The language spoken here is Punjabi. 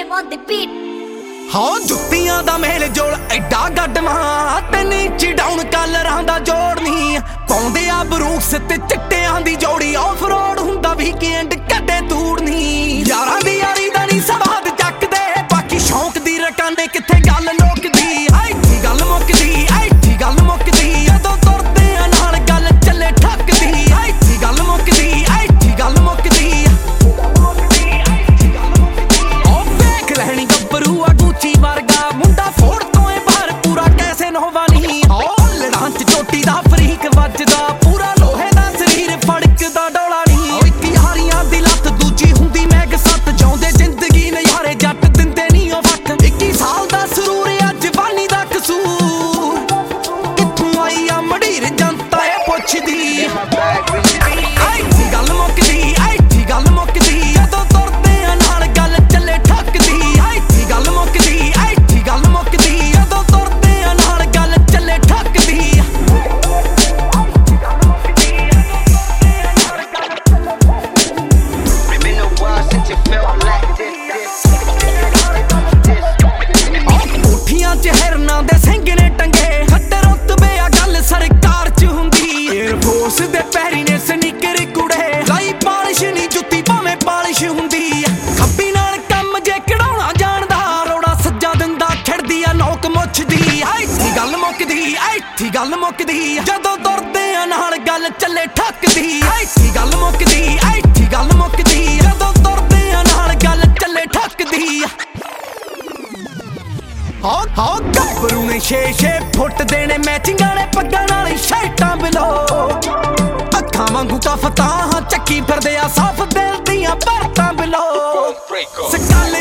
Game on the beat. ਹਾਂ ਜੁੱਤੀਆਂ ਦਾ ਮੇਲ ਜੋਲ ਐਡਾ ਗੱਡਵਾਂ ਤੇ ਨੀਚੇ ਡਾਊਨ ਕਲਰਾਂ ਦਾ ਜੋੜ ਨਹੀਂ ਪਾਉਂਦੇ ਆ ਬਰੂਕਸ ਤੇ ਚਿੱਟਿਆਂ ਦੀ ਜੋੜੀ ਆਫ ਰੋਡ ਹੁੰਦਾ ਵੀਕਐਂਡ ਕੱਢੇ ਤੂੜ ਨਹੀਂ ਯਾਰਾਂ ਦੀ ਯਾਰੀ ਦਾ ਨਹੀਂ ਸਵਾਦ ਚੱਕਦੇ ਬਾਕੀ ਸ਼ੌਂਕ ਦੀ ਰਕਾਨੇ ਕਿੱਥੇ ਗੱਲ ਲੋਕਦੀ ਐਠੀ ਗੱਲ ਮੁੱਕਦੀ ਐਠੀ ਗੱਲ ਮੁੱਕਦੀ ਜਦੋਂ ਤੁਰਦੇ ਆ ਨਾਲ ਗੱਲ ਚੱਲੇ ਠੱਕਦੀ ਐਠੀ ਗੱਲ ਮੁੱਕਦੀ ਐਠੀ ਗੱਲ ਮੁੱਕਦੀ ਉਹ ਵੇਖ ਲੈਣੀ ਗੱਭਰੂ ਆ ਗੁੱਚੀ ਵਰਗਾ ਮੁੰਡਾ ਫੋੜ ਤੋਂ ਏ ਬਾਹਰ ਪੂਰਾ ਕੈਸੇ ਨੋਵਾ ਨਹੀਂ ਉਹ ਲੜਾਂ ਚ ਚੋਟੀ ਦਾ ਫਰੀਕ ਵੱਜਦਾ ਪੂਰਾ ਲੋਹੇ ਦਾ ਸਰੀਰ ਫੜਕਦਾ ਡੋਲਾ ਨਹੀਂ ਉਹ ਇੱਕ ਯਾਰੀਆਂ ਦੀ ਲੱਤ ਦੂਜੀ ਹੁੰਦੀ ਮੈਗ ਸੱਤ ਜਾਉਂਦੇ ਜ਼ਿੰਦਗੀ ਨਜ਼ਾਰੇ ਜੱਟ ਦਿੰਦੇ ਨਹੀਂ ਉਹ ਵਕਤ 21 ਸਾਲ ਦਾ ਸਰੂਰ ਆ ਜਵਾਨੀ ਦਾ ਕਸੂਰ ਕਿੱਥੋਂ ਆਈ ਆ ਮੜੀਰ ਜਨਤਾ ਏ ਪੁੱਛਦੀ ਐਠੀ ਗੱਲ ਮੁੱਕਦੀ ਐਠੀ ਗੱਲ ਮੁੱਕਦੀ ਜਦੋਂ ਤੁਰਦੇ ਆ ਨਾਲ ਗੱਲ ਚੱਲੇ ਠੱਕਦੀ ਐਠੀ ਗੱਲ ਮੁੱਕਦੀ ਐਠੀ ਗੱਲ ਮੁੱਕਦੀ ਜਦੋਂ ਤੁਰਦੇ ਆ ਨਾਲ ਗੱਲ ਚੱਲੇ ਠੱਕਦੀ ਕੋਠੀਆਂ ਚ ਹਿਰਨਾਂ ਦੇ ਸਿੰਘ ਨੇ ਟੰਗੇ ਖੱਟਰ ਰੁਤਬੇ ਆ ਗੱਲ ਸਰਕਾਰ ਚ ਹੁੰਦੀ ਏਅਰਫੋਰਸ ਦੇ ਪੈਰੀ ਨੇ ਸਨੀਕਰ ਕੁੜੇ ਲਾਈ ਪਾਲਿਸ਼ ਨਹੀਂ ਜੁੱਤੀ ਭਾਵੇਂ ਪਾਲਿਸ਼ ਹੁੰਦੀ ਖੱਬੀ ਨਾਲ ਕੰਮ ਜੇ ਕਢਾਉਣਾ ਜਾਣਦਾ ਰੋੜਾ ਸੱਜਾ ਦਿੰਦਾ ਖਿੜਦੀ ਆ ਨੌਕ ਮੁੱਛਦੀ ਐਠੀ ਗੱਲ ਮੁੱਕਦੀ ਐਠੀ ਗੱਲ ਮੁੱਕਦੀ ਜਦੋਂ ਤੁਰਦੇ ਆ ਨਾਲ ਗੱਲ ਚੱਲੇ ਠੱਕਦੀ ਐਠੀ ਗੱਲ ਮੁੱਕਦੀ ਐਠੀ ਗੱਲ ਮੁੱਕਦੀ ਜਦੋਂ ਤੁਰਦੇ ਆ ਨਾਲ ਗੱਲ ਚੱਲੇ ਠੱਕਦੀ ਹਾਂ ਗੱਭਰੂ ਨੇ 6-6 ਫੁੱਟ ਦੇਣੇ ਮੈਚਿੰਗ ਵਾਲੇ ਪੱਗਾਂ ਨਾਲ ਸ਼ਰਟਾਂ ਬਿਲੋ ਅੱਖਾਂ ਵਾਂਗੂ ਕਫਤਾਂ ਚੱਕੀ ਫਿਰਦੇ ਆ ਸਾਫ ਦਿਲ ਦੀਆਂ ਬਾਤਾਂ ਬਿਲੋ ਸਕਾਲੇ